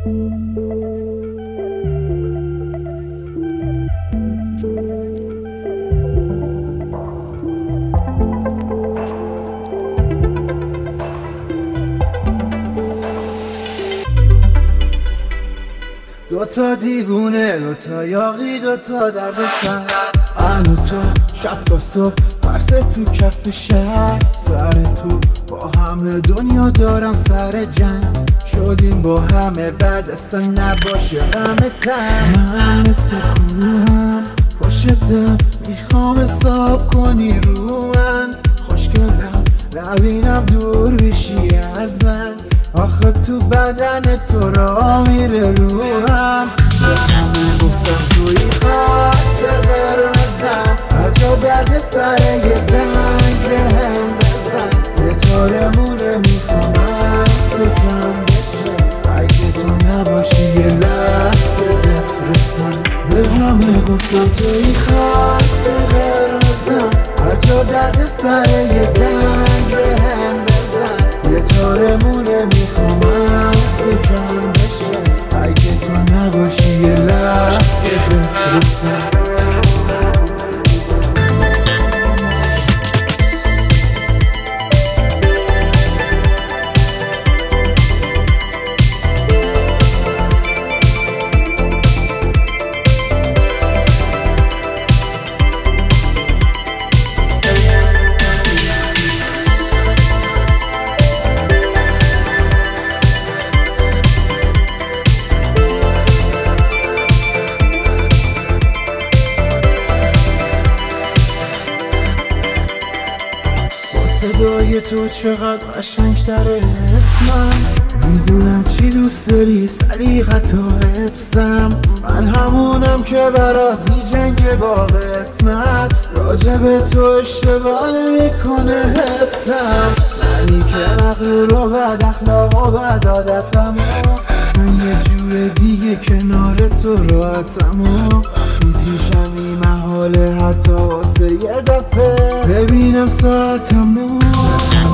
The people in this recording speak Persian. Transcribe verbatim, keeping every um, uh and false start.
دوتا دیوونه، دوتا یاقی، دوتا درد سر، من و تو شب تا صبح پرس تو کف شهر، سر تو با همه دنیا دارم سر جنگ، شدیم با همه بعد اصلا نباشه غم تن. من مثل کوهم پشتم میخوام حساب کنی رو من، خوشگلم نبینم دور بشی از من، آخه تو بدن تو را میره روحم. به همه گفتم توی خط قرمزم، هر جا درد سر یه زنگ به هم بزن، یه تارمونه میخوام از تو کم بشه، اگه تو نباشی یه لحظه دپرسم. به همه گفتم توی خط قرمزم، هر جا درد سر یه زنگ به هم بزن، یه تارمونه میخوام از تو کم بشه، اگه تو نباشی یه لحظه بپرسم. صدای تو چقدر قشنگتره اسمم، میدونم چی دوست داری سلیقت و حفظم، من همونم که برات می جنگ با قسمت، راجب تو اشتباه نمیکنه حسم، منی که مغرور و بد اخلاق و بد عادتم، اصلا یه جور دیگه کنار تو راحتم، وقتی پیشمی محاله حتی واسه یه دفعه ببینم ساعتمو.